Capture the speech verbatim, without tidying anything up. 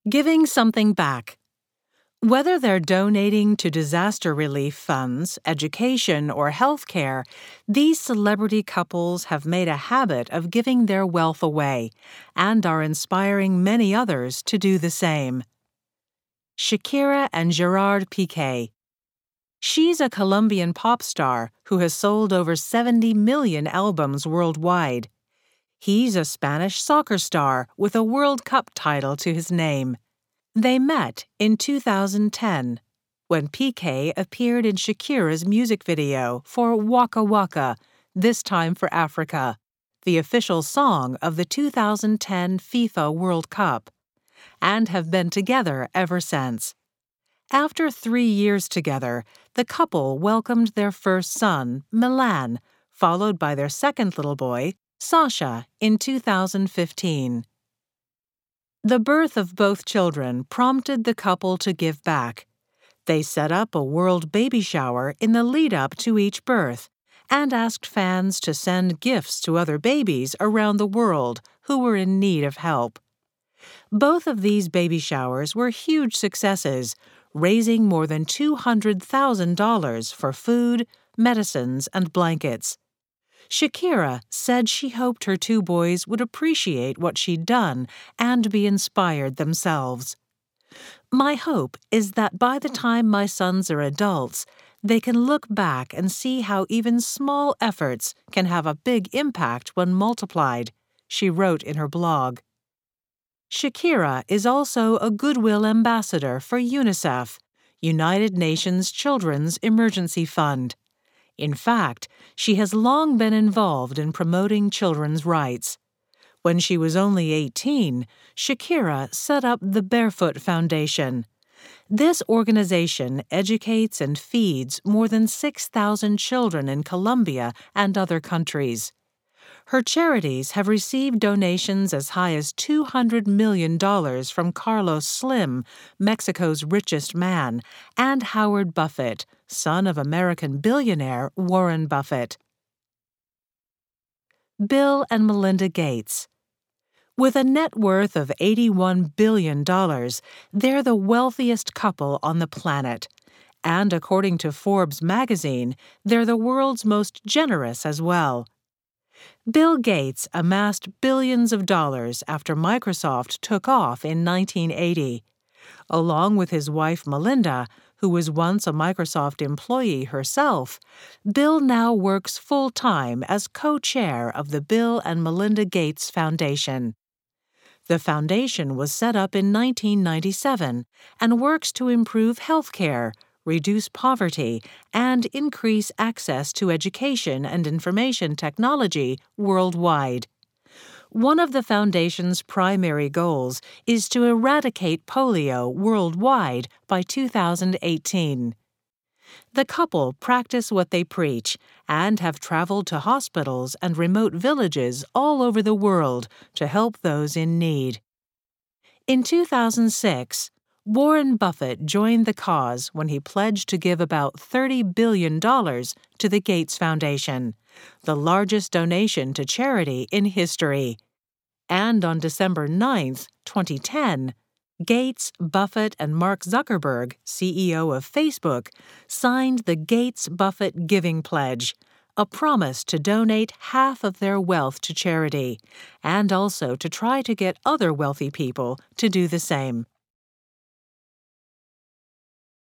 Giving something back. Whether they're donating to disaster relief funds, education, or health care, these celebrity couples have made a habit of giving their wealth away and are inspiring many others to do the same. Shakira and Gerard Piqué. She's a Colombian pop star who has sold over seventy million albums worldwide. He's a Spanish soccer star with a World Cup title to his name. They met in two thousand ten, when Piqué appeared in Shakira's music video for Waka Waka, This Time for Africa, the official song of the two thousand ten FIFA World Cup, and have been together ever since. After three years together, the couple welcomed their first son, Milan, followed by their second little boy, Sasha, in two thousand fifteen. The birth of both children prompted the couple to give back. They set up a world baby shower in the lead-up to each birth and asked fans to send gifts to other babies around the world who were in need of help. Both of these baby showers were huge successes, raising more than two hundred thousand dollars for food, medicines, and blankets. Shakira said she hoped her two boys would appreciate what she'd done and be inspired themselves. "My hope is that by the time my sons are adults, they can look back and see how even small efforts can have a big impact when multiplied," she wrote in her blog. Shakira is also a Goodwill Ambassador for UNICEF, United Nations Children's Emergency Fund. In fact, she has long been involved in promoting children's rights. When she was only eighteen, Shakira set up the Barefoot Foundation. This organization educates and feeds more than six thousand children in Colombia and other countries. Her charities have received donations as high as two hundred million dollars from Carlos Slim, Mexico's richest man, and Howard Buffett, son of American billionaire Warren Buffett. Bill and Melinda Gates. With a net worth of eighty-one billion dollars, they're the wealthiest couple on the planet. And according to Forbes magazine, they're the world's most generous as well. Bill Gates amassed billions of dollars after Microsoft took off in nineteen eighty. Along with his wife Melinda, who was once a Microsoft employee herself, Bill now works full-time as co-chair of the Bill and Melinda Gates Foundation. The foundation was set up in nineteen ninety-seven and works to improve health care, reduce poverty, and increase access to education and information technology worldwide. One of the foundation's primary goals is to eradicate polio worldwide by two thousand eighteen. The couple practice what they preach and have traveled to hospitals and remote villages all over the world to help those in need. In two thousand six, Warren Buffett joined the cause when he pledged to give about thirty billion dollars to the Gates Foundation, the largest donation to charity in history. And on December ninth, twenty ten, Gates, Buffett, and Mark Zuckerberg, C E O of Facebook, signed the Gates-Buffett Giving Pledge, a promise to donate half of their wealth to charity, and also to try to get other wealthy people to do the same.